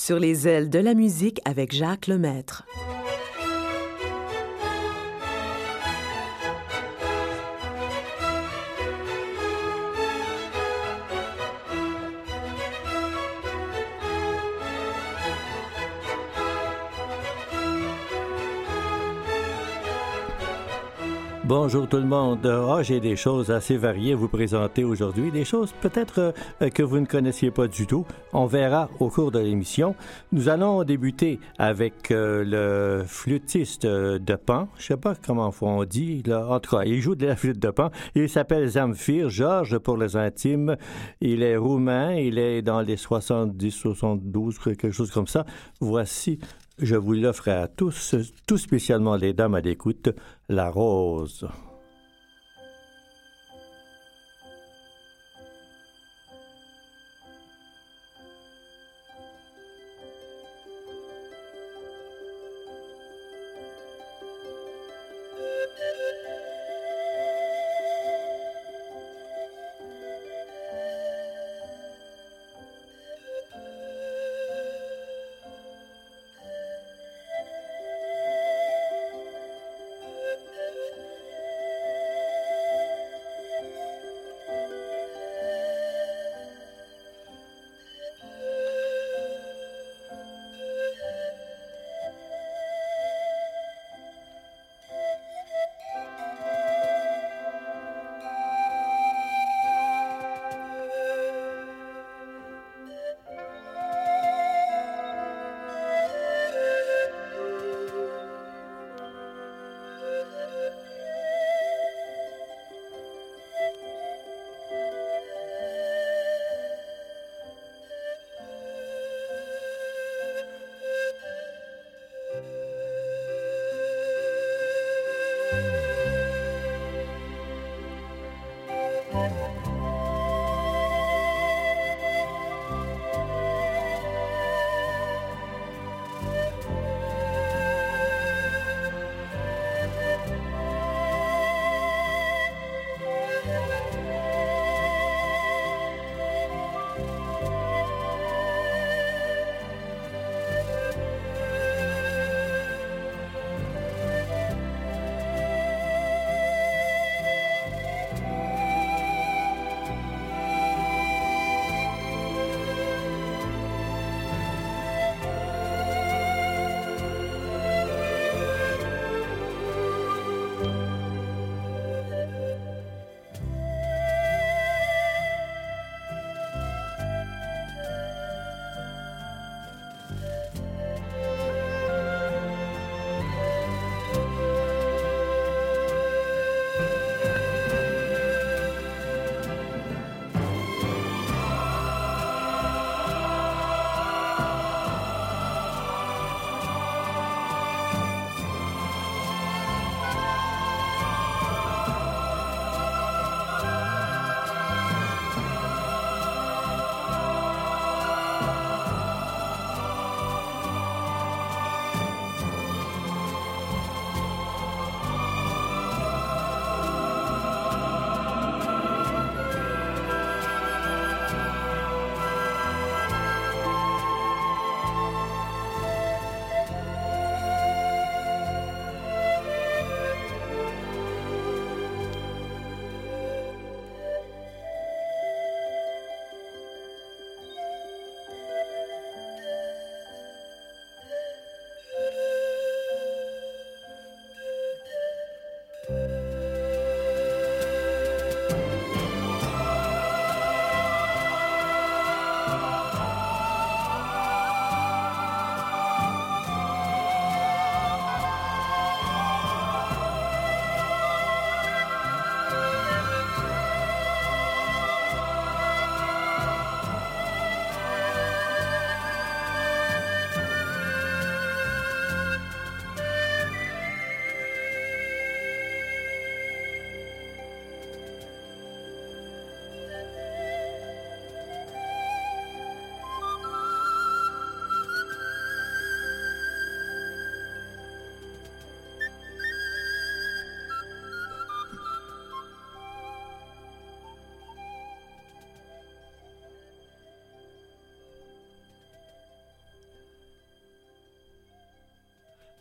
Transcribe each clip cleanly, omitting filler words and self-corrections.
Sur les ailes de la musique avec Jacques Lemaître. Bonjour tout le monde. J'ai des choses assez variées à vous présenter aujourd'hui, des choses peut-être que vous ne connaissiez pas du tout. On verra au cours de l'émission. Nous allons débuter avec le flûtiste de Pan. Je sais pas comment on dit, là. En tout cas, il joue de la flûte de Pan. Il s'appelle Zamfir, Georges pour les intimes. Il est roumain, il est dans les 70, 72, quelque chose comme ça. Voici, je vous l'offre à tous, tout spécialement les dames à l'écoute, La Rose.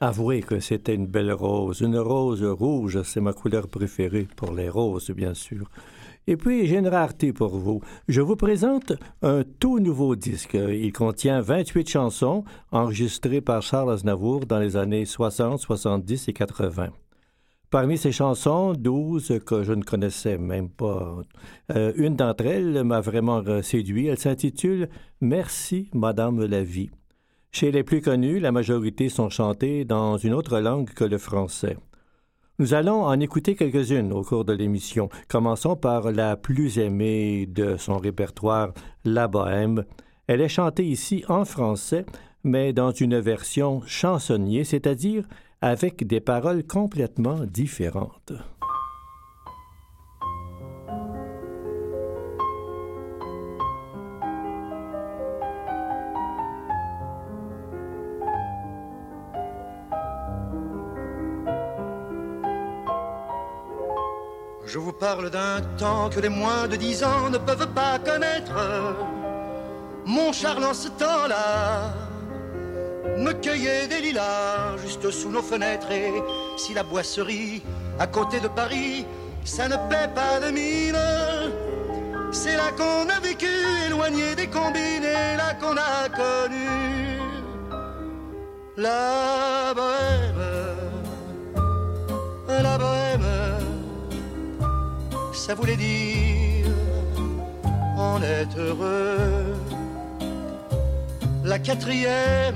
Avouez que c'était une belle une rose rouge, c'est ma couleur préférée pour les roses, bien sûr. Et puis, j'ai une rareté pour vous. Je vous présente un tout nouveau disque. Il contient 28 chansons enregistrées par Charles Aznavour dans les années 60, 70 et 80. Parmi ces chansons, 12 que je ne connaissais même pas. Une d'entre elles m'a vraiment séduit. Elle s'intitule « Merci, Madame la vie ». Chez les plus connus, la majorité sont chantées dans une autre langue que le français. Nous allons en écouter quelques-unes au cours de l'émission. Commençons par la plus aimée de son répertoire, La Bohème. Elle est chantée ici en français, mais dans une version chansonnier, c'est-à-dire avec des paroles complètement différentes. Je vous parle d'un temps que les moins de 10 ans ne peuvent pas connaître. Mon Charles en ce temps-là me cueillait des lilas juste sous nos fenêtres. Et si la boisserie à côté de Paris, ça ne paie pas de mine, c'est là qu'on a vécu, éloigné des combines, et là qu'on a connu la bohème, la bohème. Ça voulait dire on est heureux. La quatrième,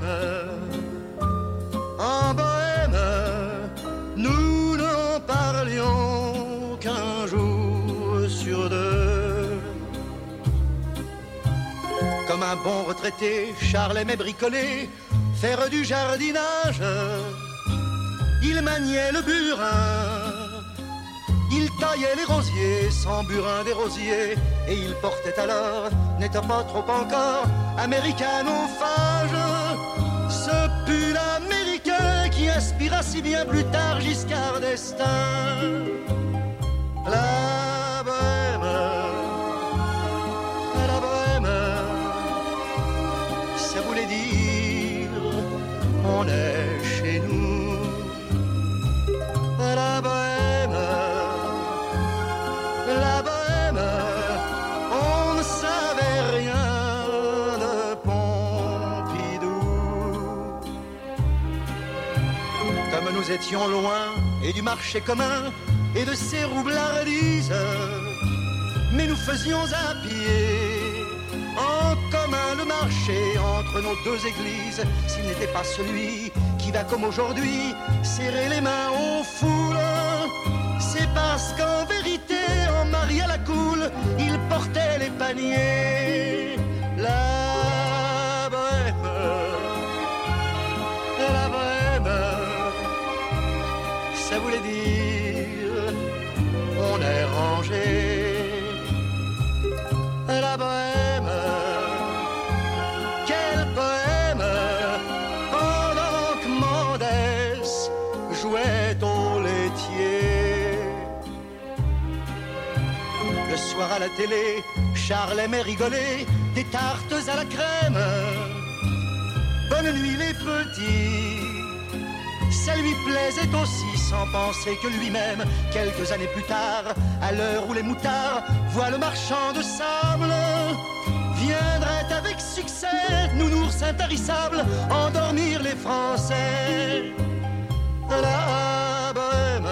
en bohème, nous n'en parlions qu'un jour sur deux. Comme un bon retraité, Charles aimait bricoler, faire du jardinage. Il maniait le burin, il taillait les rosiers, sans burin des rosiers, et il portait alors, n'étant pas trop encore, américanophage, ce pull américain qui inspira si bien plus tard Giscard d'Estaing. La bohème, ça voulait dire on est chez nous. La bohème, la bohème, on ne savait rien de Pompidou. Comme nous étions loin et du marché commun et de ses roublardises, mais nous faisions à pied en commun le marché entre nos deux églises. S'il n'était pas celui qui va comme aujourd'hui serrer les mains aux foules, c'est parce qu'en vérité, en mari à la coule, il portait les paniers. La bohème, ça voulait dire on est rangé. La bohème, quel poème, pendant que Mendès jouait au laitier. Le soir à la télé, Charles aimait rigoler des tartes à la crème. Bonne nuit les petits, ça lui plaisait aussi, sans penser que lui-même, quelques années plus tard, à l'heure où les moutards voient le marchand de sable, viendrait avec succès, nounours intarissables, endormir les Français. La bohème,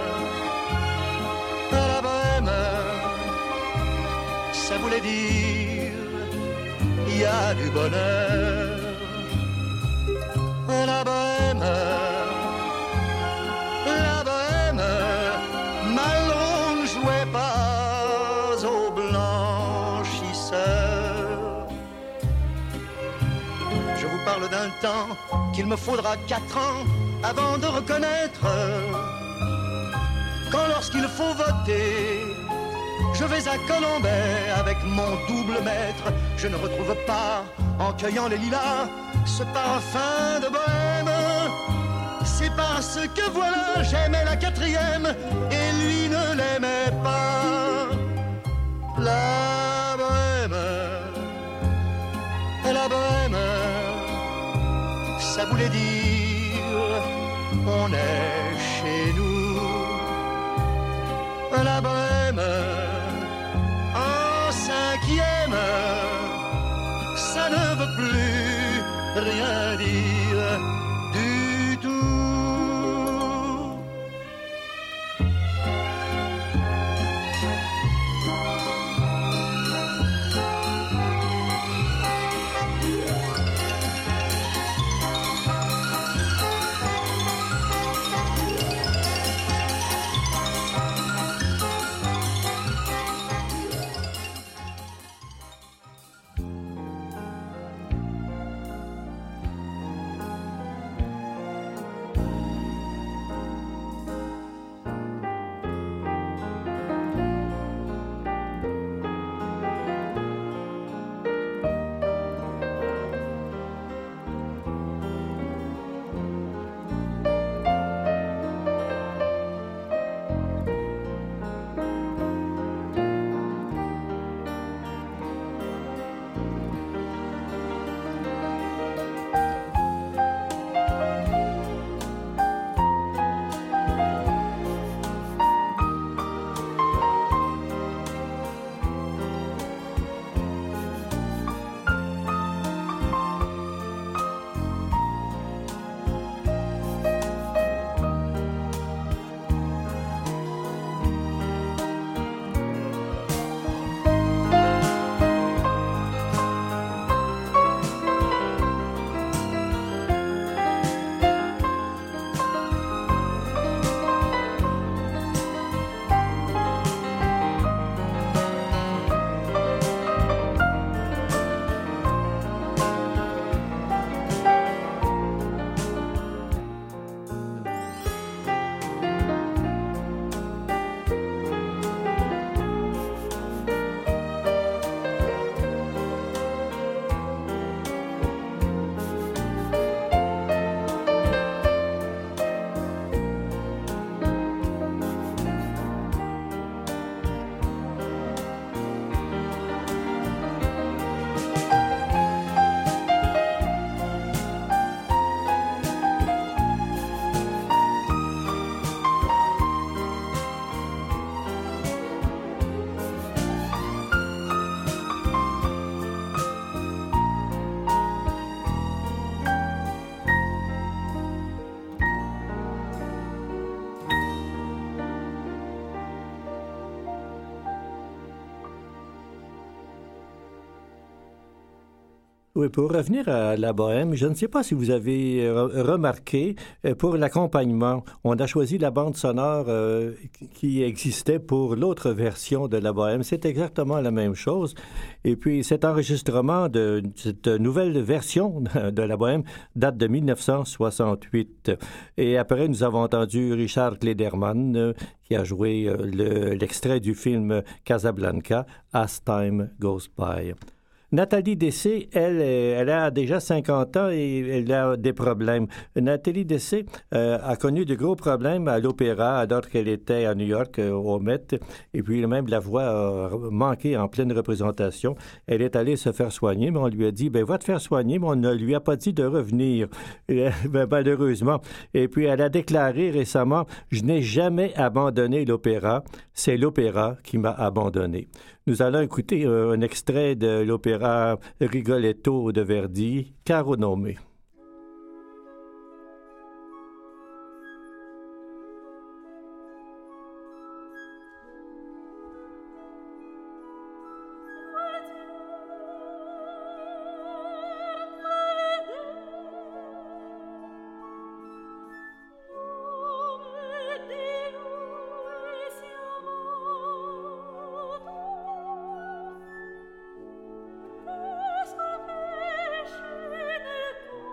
ça voulait dire il y a du bonheur. La bohème, Malraux ne jouait pas au blanchisseur. Je vous parle d'un temps qu'il me faudra 4 ans avant de reconnaître, quand lorsqu'il faut voter, je vais à Colombey avec mon double maître. Je ne retrouve pas, en cueillant les lilas, ce parfum de bohème. C'est parce que voilà, j'aimais la quatrième et lui ne l'aimait pas. La bohème, ça voulait dire on est chez nous. La bohème en cinquième, ça ne veut plus rien dire du tout. Oui, pour revenir à la bohème, je ne sais pas si vous avez remarqué, pour l'accompagnement, on a choisi la bande sonore qui existait pour l'autre version de la bohème. C'est exactement la même chose. Et puis, cet enregistrement de cette nouvelle version de la bohème date de 1968. Et après, nous avons entendu Richard Klederman qui a joué l'extrait du film Casablanca, As Time Goes By. Nathalie Dessay, elle a déjà 50 ans et elle a des problèmes. Nathalie Dessay a connu de gros problèmes à l'opéra alors qu'elle était à New York au Met. Et puis même la voix a manqué en pleine représentation. Elle est allée se faire soigner, mais on lui a dit, va te faire soigner, mais on ne lui a pas dit de revenir, malheureusement. Et puis elle a déclaré récemment, je n'ai jamais abandonné l'opéra, c'est l'opéra qui m'a abandonné. Nous allons écouter un extrait de l'opéra Rigoletto de Verdi, Caro nome. Thank you.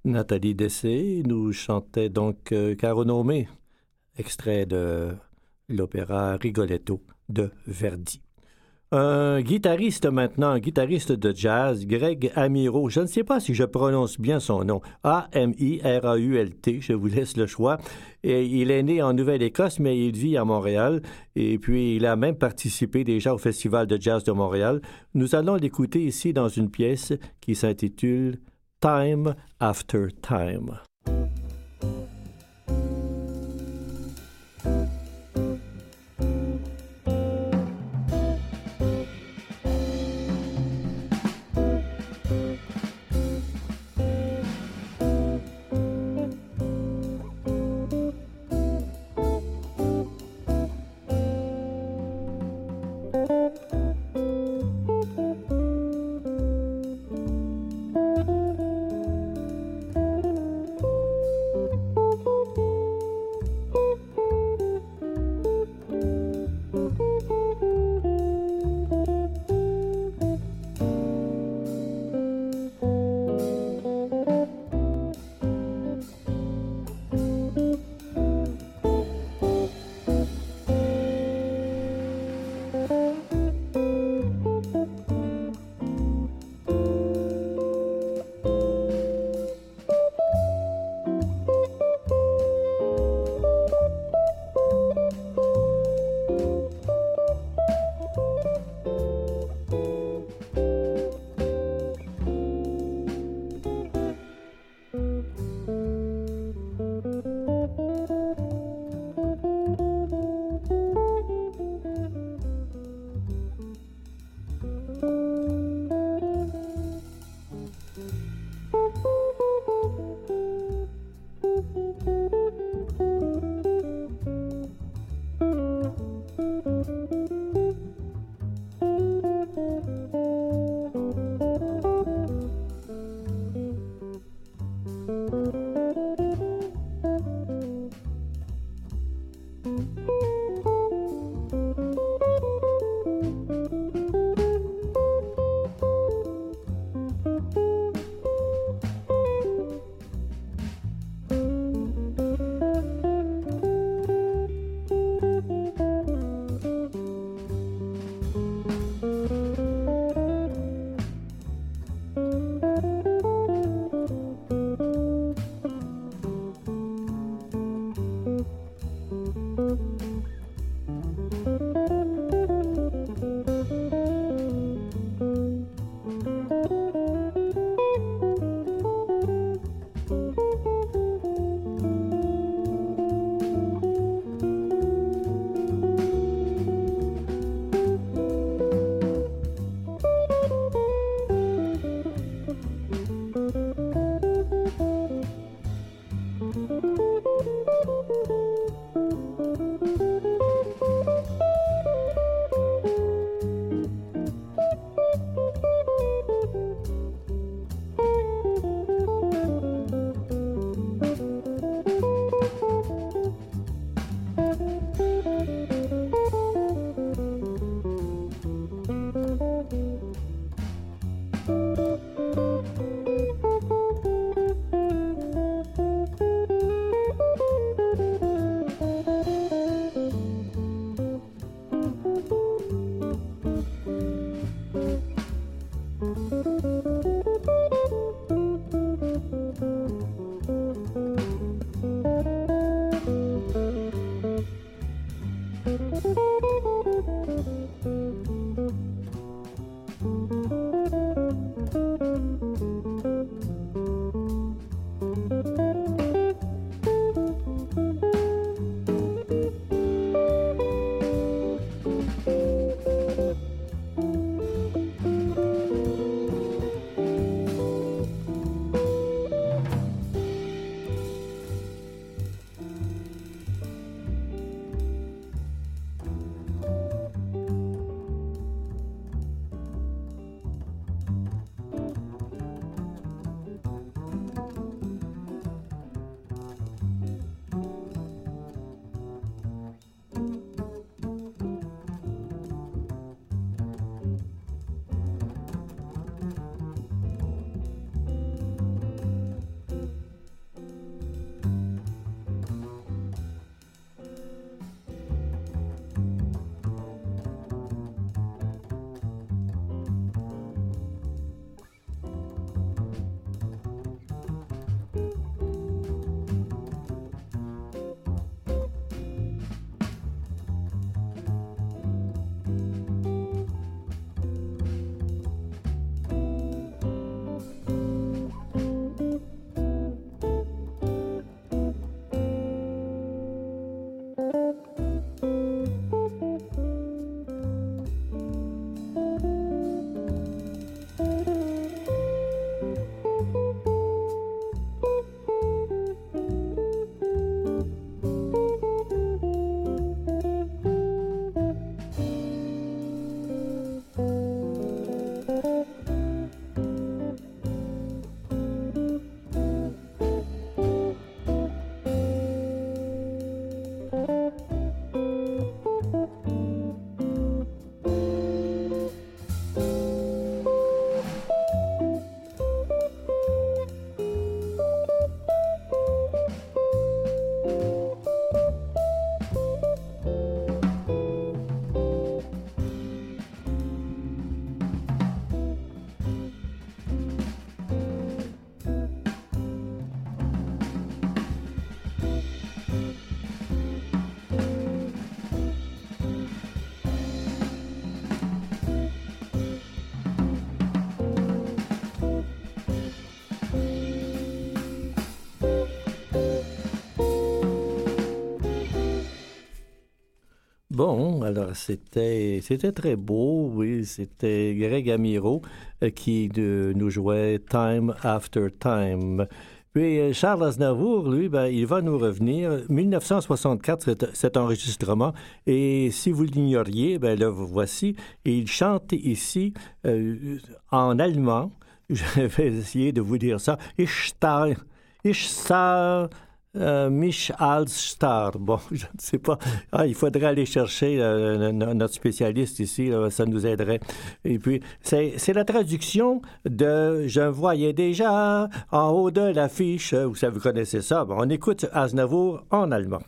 Nathalie Dessay nous chantait donc Caro Nome, extrait de l'opéra Rigoletto de Verdi. Un guitariste maintenant, un guitariste de jazz, Greg Amirault. Je ne sais pas si je prononce bien son nom. Amirault, je vous laisse le choix. Et il est né en Nouvelle-Écosse, mais il vit à Montréal. Et puis, il a même participé déjà au Festival de jazz de Montréal. Nous allons l'écouter ici dans une pièce qui s'intitule « Time After Time ». Bon, alors c'était très beau, oui, c'était Greg Amiro qui nous jouait Time After Time. Puis Charles Aznavour, lui, ben, il va nous revenir. 1964, cet enregistrement. Et si vous l'ignoriez, ben là, voici. Il chante ici en allemand. Je vais essayer de vous dire ça. Ich sah mich als Star. Bon, je ne sais pas. Il faudrait aller chercher notre spécialiste ici, là, ça nous aiderait. Et puis, c'est la traduction de « Je voyais déjà en haut de l'affiche ». Vous connaissez ça. Bon, on écoute Aznavour en allemand.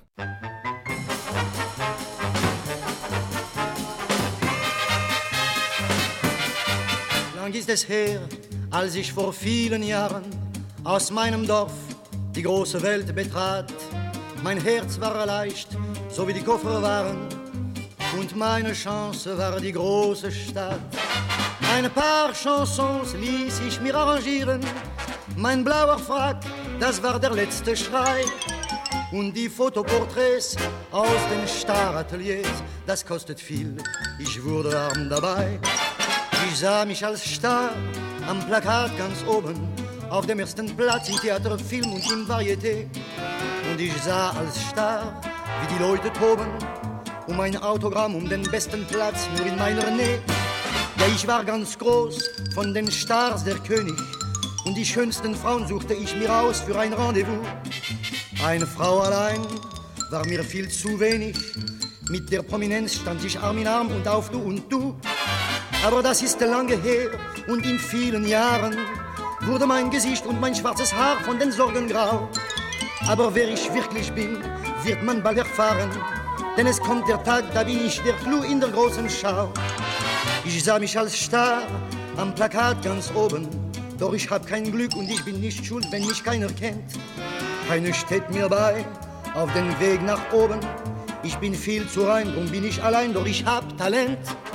Lang ist es her, als ich vor vielen Jahren aus meinem Dorf die große Welt betrat. Mein Herz war leicht, so wie die Koffer waren, und meine Chance war die große Stadt. Ein paar Chansons ließ ich mir arrangieren, mein blauer Frack, das war der letzte Schrei. Und die Fotoporträts aus den Starateliers, das kostet viel, ich wurde arm dabei. Ich sah mich als Star am Plakat ganz oben, auf dem ersten Platz im Theater, Film und im Varieté. Und ich sah als Star, wie die Leute toben, um ein Autogramm, um den besten Platz nur in meiner Nähe. Ja, ich war ganz groß, von den Stars der König, und die schönsten Frauen suchte ich mir aus für ein Rendezvous. Eine Frau allein war mir viel zu wenig, mit der Prominenz stand ich Arm in Arm und auf Du und Du. Aber das ist lange her und in vielen Jahren wurde mein Gesicht und mein schwarzes Haar von den Sorgen grau. Aber wer ich wirklich bin, wird man bald erfahren, denn es kommt der Tag, da bin ich der Clou in der großen Schau. Ich sah mich als Star am Plakat ganz oben, doch ich hab kein Glück und ich bin nicht schuld, wenn mich keiner kennt. Keiner steht mir bei auf den Weg nach oben, ich bin viel zu rein, drum bin ich allein, doch ich hab Talent.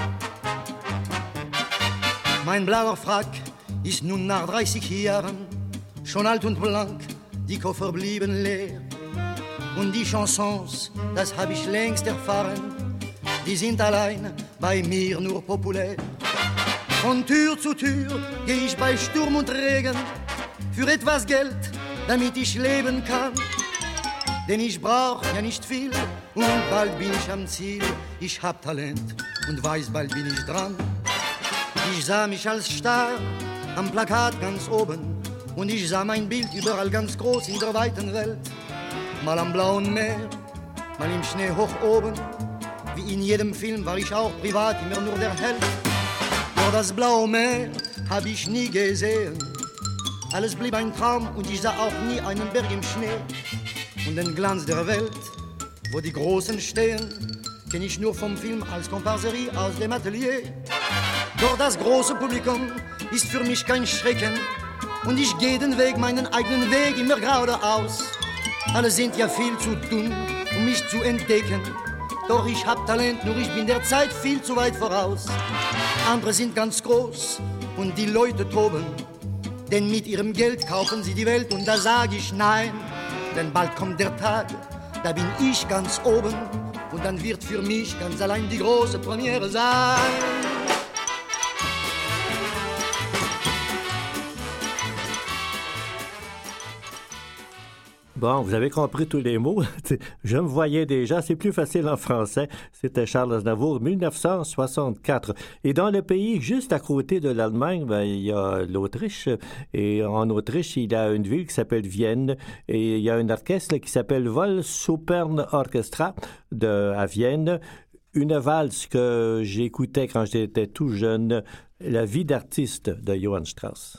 Mein blauer Frack ist nun nach 30 Jahren schon alt und blank, die Koffer blieben leer. Und die Chansons, das hab ich längst erfahren, die sind allein bei mir nur populär. Von Tür zu Tür geh ich bei Sturm und Regen für etwas Geld, damit ich leben kann. Denn ich brauch ja nicht viel und bald bin ich am Ziel. Ich hab Talent und weiß, bald bin ich dran. Ich sah mich als Star am Plakat ganz oben und ich sah mein Bild überall ganz groß in der weiten Welt. Mal am blauen Meer, mal im Schnee hoch oben. Wie in jedem Film war ich auch privat immer nur der Held. Nur das blaue Meer hab ich nie gesehen. Alles blieb ein Traum und ich sah auch nie einen Berg im Schnee. Und den Glanz der Welt, wo die Großen stehen, kenn ich nur vom Film als Komparserie aus dem Atelier. Doch das große Publikum ist für mich kein Schrecken und ich gehe den Weg, meinen eigenen Weg, immer geradeaus. Alle sind ja viel zu dumm, um mich zu entdecken. Doch ich hab Talent, nur ich bin der Zeit viel zu weit voraus. Andere sind ganz groß und die Leute toben, denn mit ihrem Geld kaufen sie die Welt und da sag ich nein. Denn bald kommt der Tag, da bin ich ganz oben und dann wird für mich ganz allein die große Premiere sein. Bon, vous avez compris tous les mots. Je me voyais déjà, c'est plus facile en français. C'était Charles Aznavour, 1964. Et dans le pays juste à côté de l'Allemagne, ben, il y a l'Autriche. Et en Autriche, il y a une ville qui s'appelle Vienne. Et il y a un orchestre qui s'appelle Volksopern Orchestra à Vienne. Une valse que j'écoutais quand j'étais tout jeune, La vie d'artiste de Johann Strauss.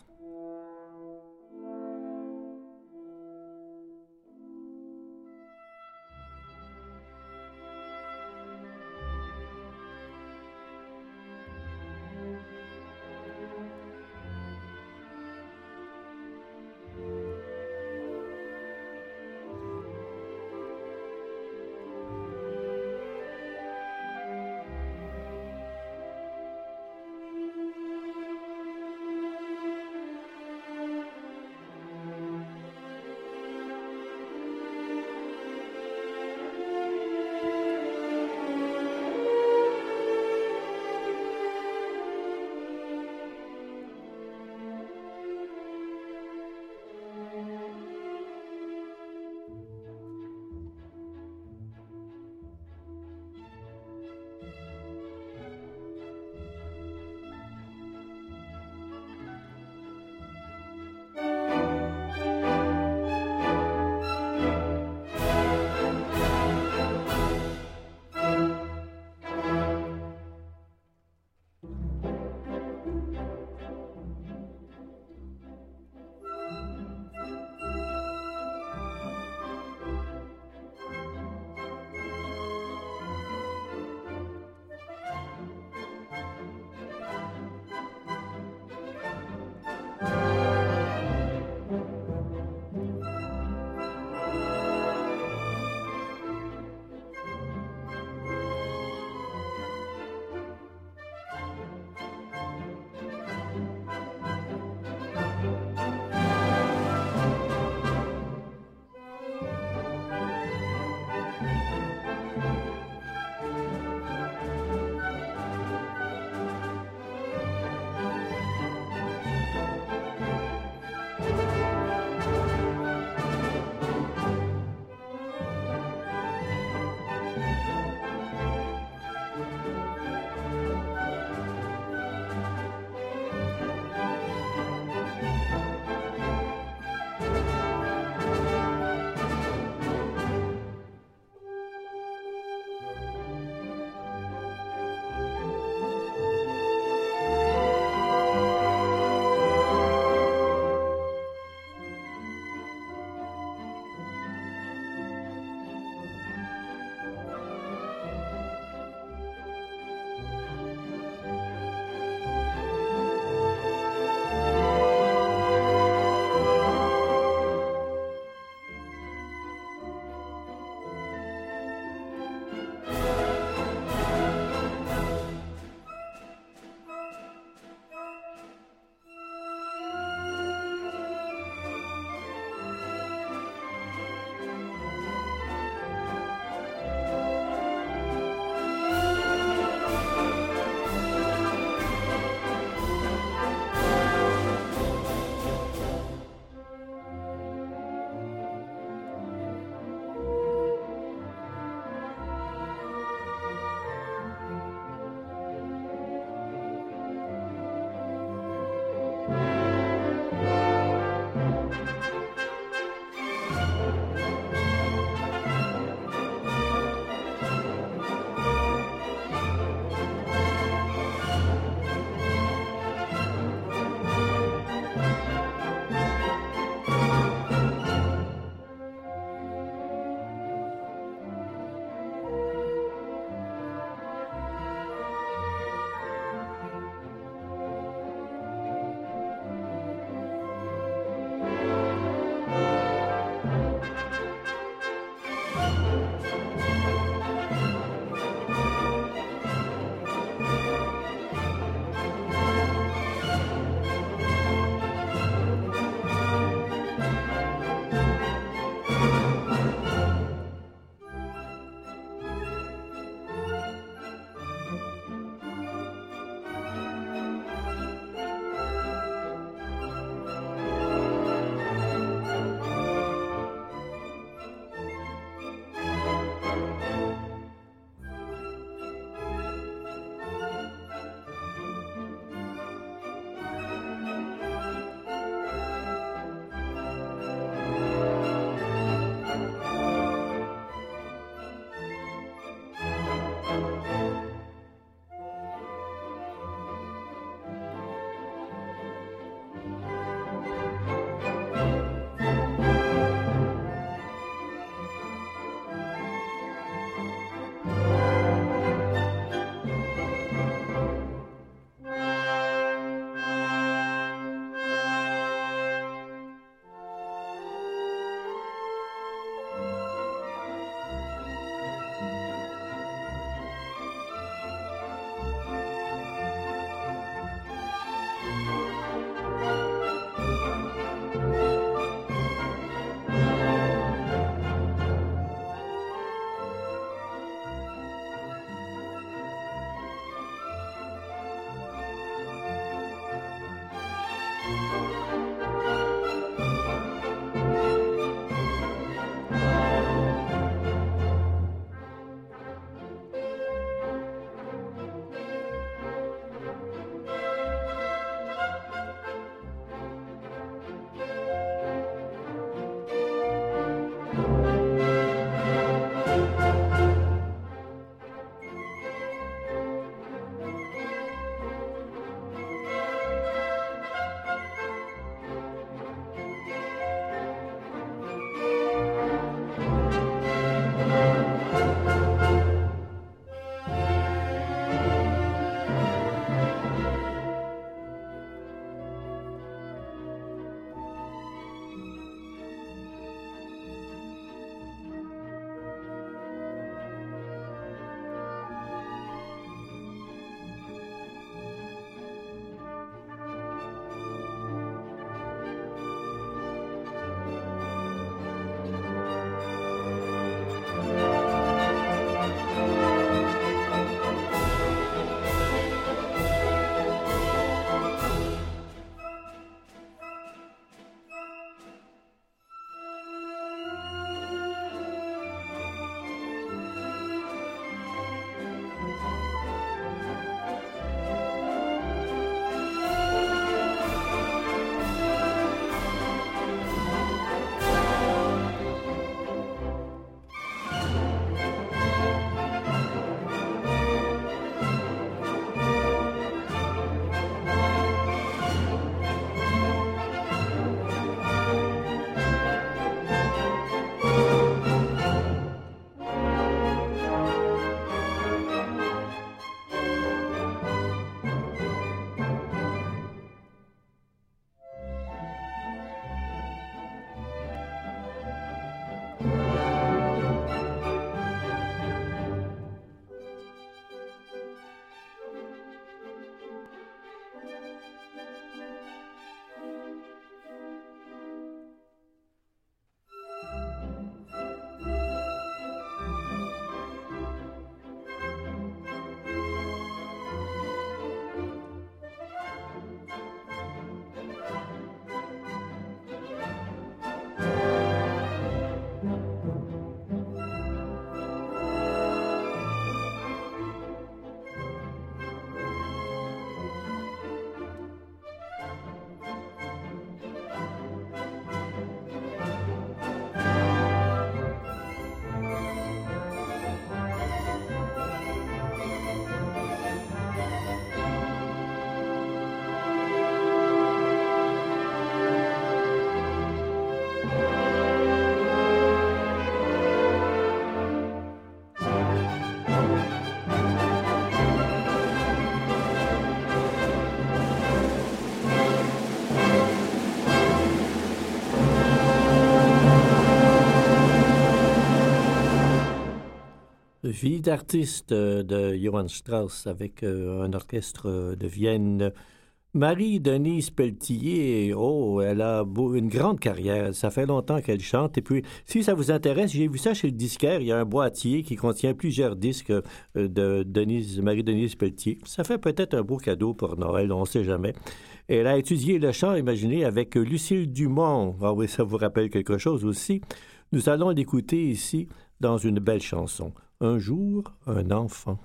Vie d'artiste de Johann Strauss avec un orchestre de Vienne. Marie-Denise Pelletier, oh, elle a une grande carrière. Ça fait longtemps qu'elle chante. Et puis, si ça vous intéresse, j'ai vu ça chez le disquaire. Il y a un boîtier qui contient plusieurs disques de Marie-Denise Pelletier. Ça fait peut-être un beau cadeau pour Noël, on ne sait jamais. Elle a étudié le chant, imaginez, avec Lucille Dumont. Ah oui, ça vous rappelle quelque chose aussi. Nous allons l'écouter ici dans une belle chanson. Un jour, un enfant.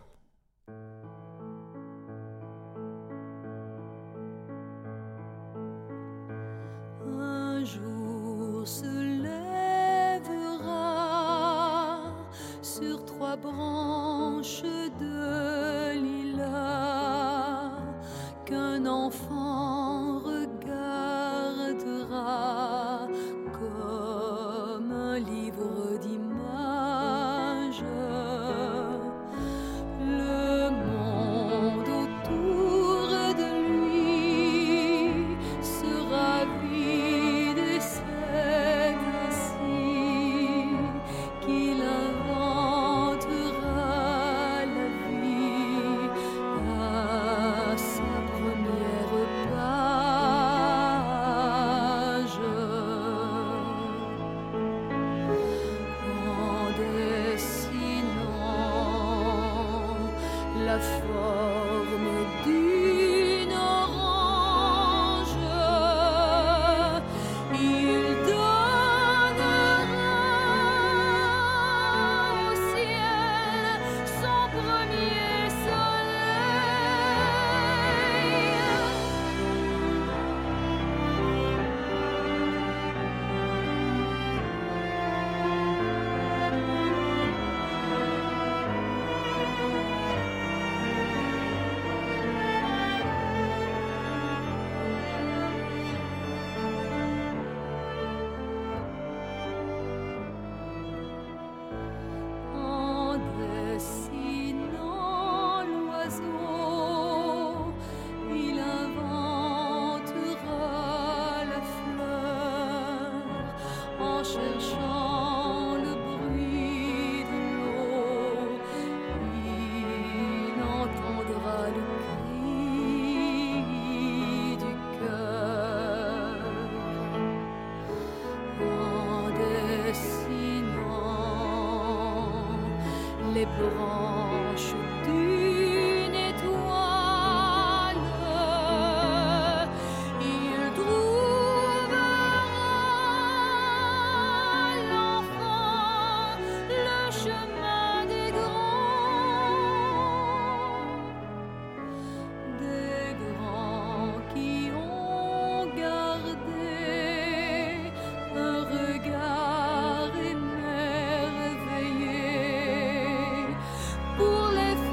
Un jour se lèvera sur 3 branches de lilas qu'un enfant regardera comme un livre d'images. Le monde autour de lui sera vide et c'est ainsi qu'il inventera la vie à sa première page. En dessinant la forme d'une orange, il donnera au ciel son premier soleil. En dessinant l'oiseau, il inventera la fleur. En cherchant le bruit de l'eau, il entendra le cri du cœur. En dessinant les branches d'une étoile, il trouvera l'enfant le chemin des grands qui ont gardé un regard émerveillé pour les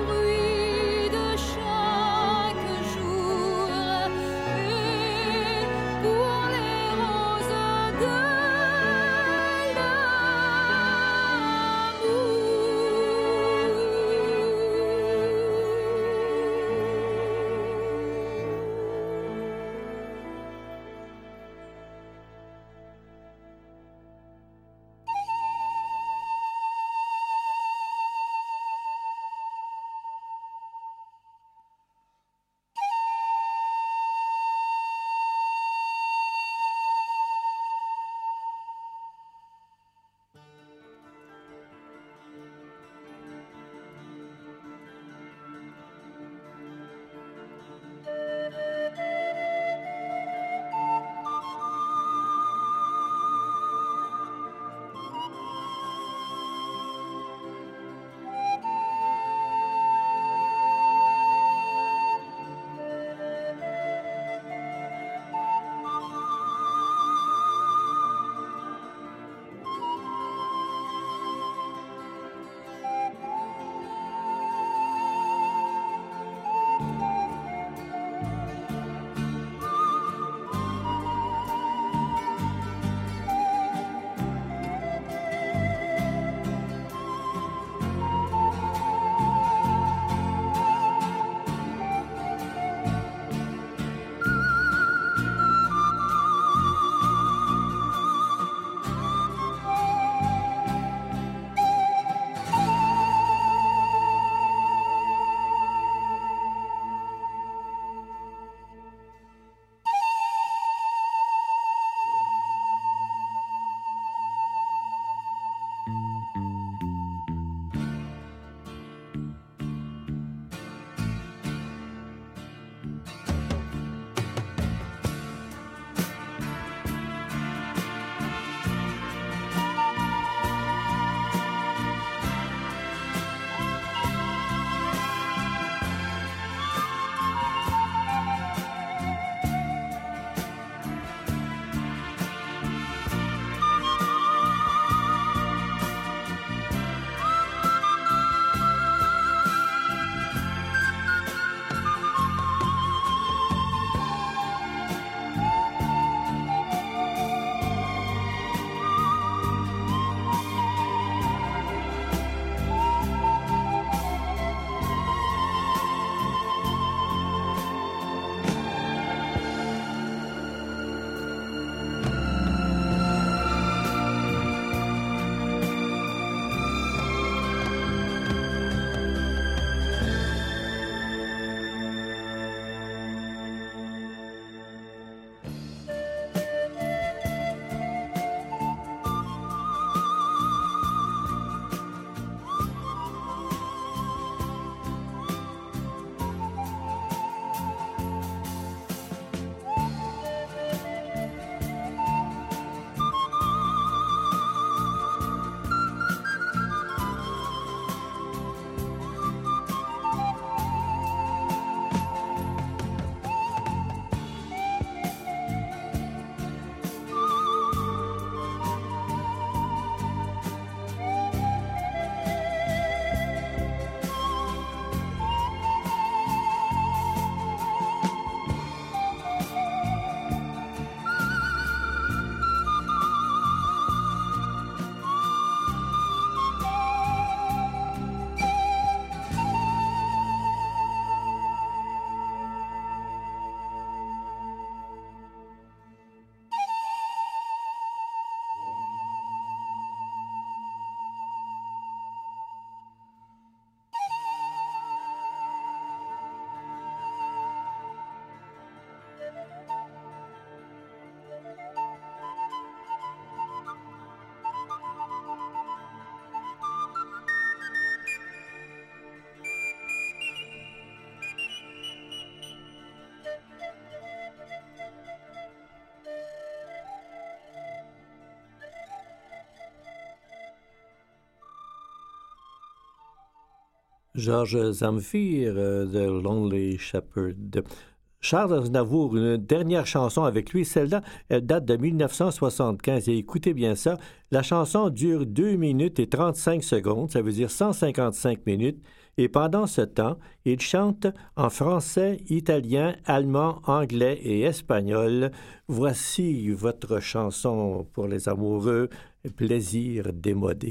Georges Zamfir, The Lonely Shepherd. Charles Aznavour, une dernière chanson avec lui, celle-là, elle date de 1975. Et écoutez bien ça, la chanson dure 2 minutes et 35 secondes, ça veut dire 155 minutes. Et pendant ce temps, il chante en français, italien, allemand, anglais et espagnol. Voici votre chanson pour les amoureux, Plaisir démodé.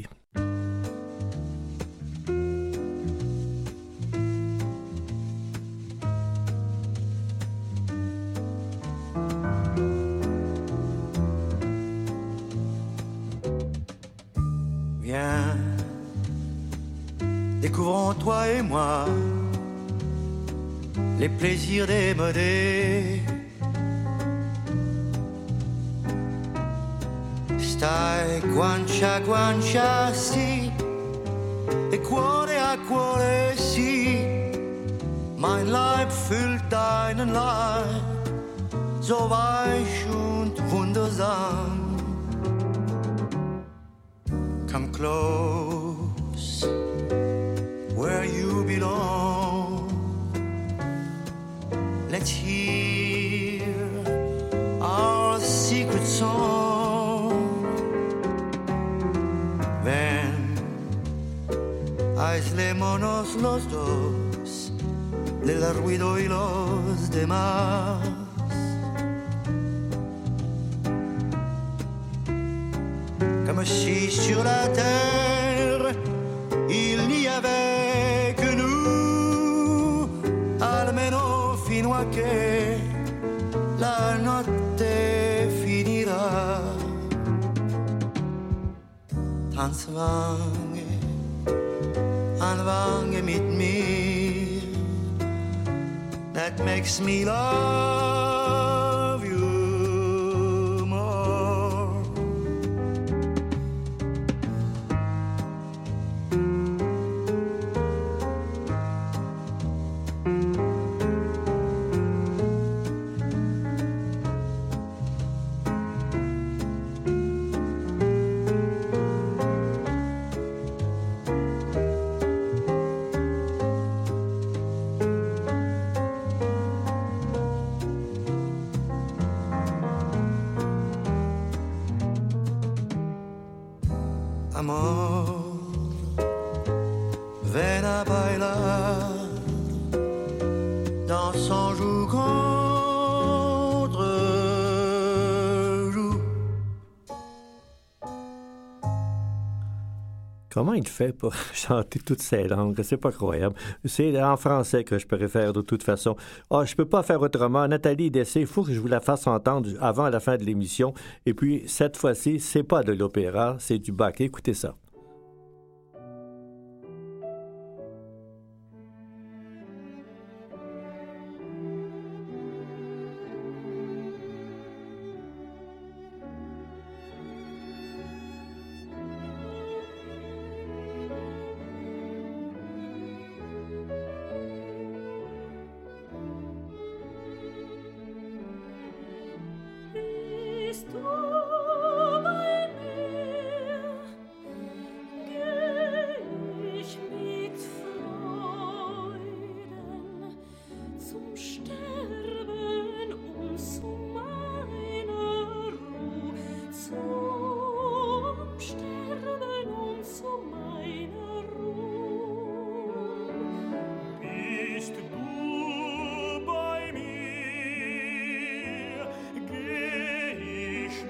Viens, découvrons toi et moi les plaisirs démodés. Stai guancia a guancia, sì, e cuore a cuore, sì. Mein Leib füllt deinen Leib, so weich und wundersam. Come close, where you belong. Let's hear our secret song. Ven, aislémonos los dos del ruido y los demás. Comme si sur la terre il n'y avait que nous, almeno fino a che la notte finirà. Anfange mit mir, that makes me love you more. Amor, ven a bailar, dansons joue contre joue. Comment il fait pour chanter toutes ces langues? C'est pas croyable. C'est en français que je préfère de toute façon. Je peux pas faire autrement. Nathalie Dessay, il faut que je vous la fasse entendre avant la fin de l'émission. Et puis, cette fois-ci, c'est pas de l'opéra, c'est du Bach. Écoutez ça. Bist du bei mir? Geh ich mit Freuden zum Sterben und zu meiner Ruh, zum Sterben und zu meiner Ruh. Bist du bei mir? Geh ich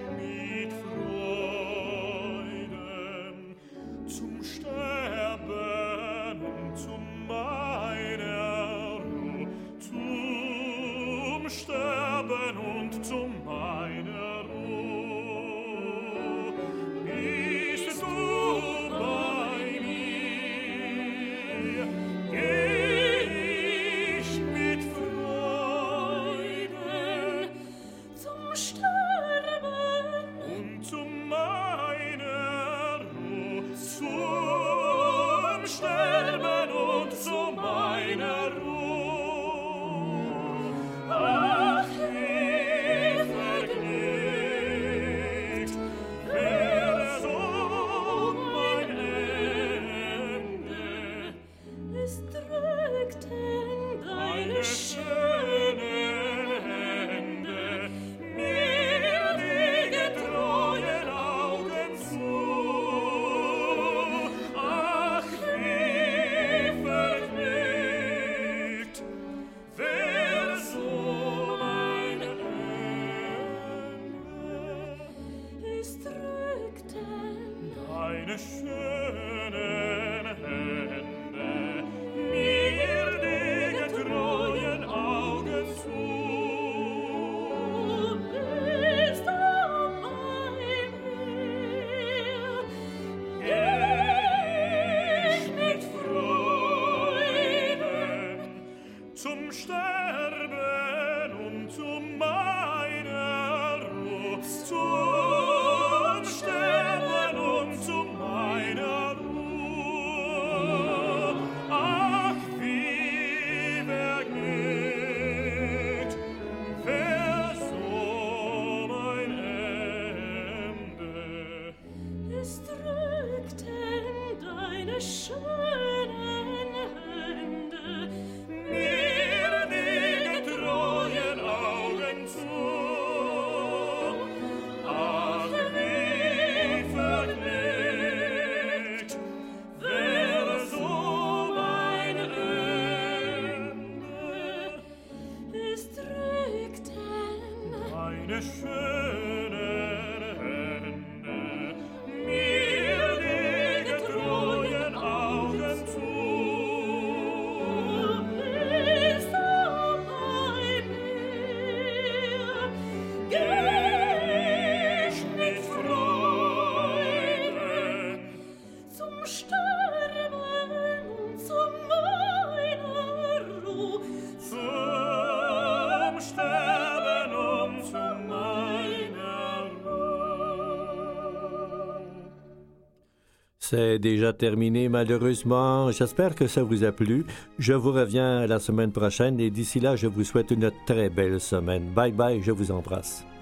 C'est déjà terminé, malheureusement. J'espère que ça vous a plu. Je vous reviens la semaine prochaine et d'ici là, je vous souhaite une très belle semaine. Bye bye, je vous embrasse.